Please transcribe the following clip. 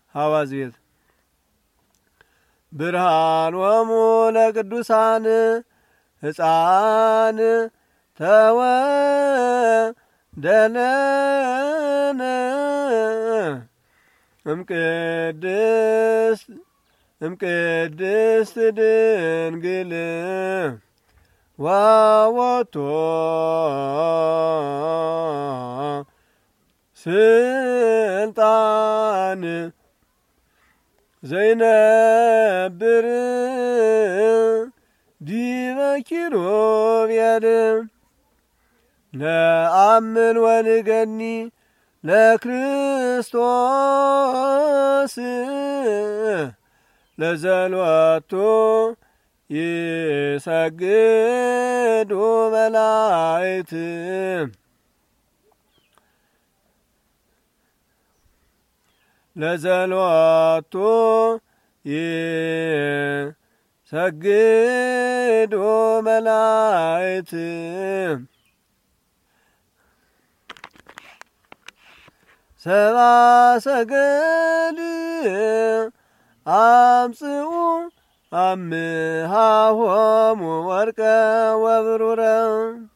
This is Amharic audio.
ሐዋዝ ቤት ብርሃኖሙ ለቅዱሳን ሕፃን ተወደለነ እምቅድስት ድንግል ወወቶ ስልጣን ዘይነብር ዲበ ኪሩቤል ነአምን ወንገኒ ለክርስቶስ ለዘልወቱ ይሰግዱ መላእክት ለዘልወቱ ይሰግዱ መላእክት ሰብአ ሰገል አምጽኡ አምሃሆሙ ወርቀ ወብሩረ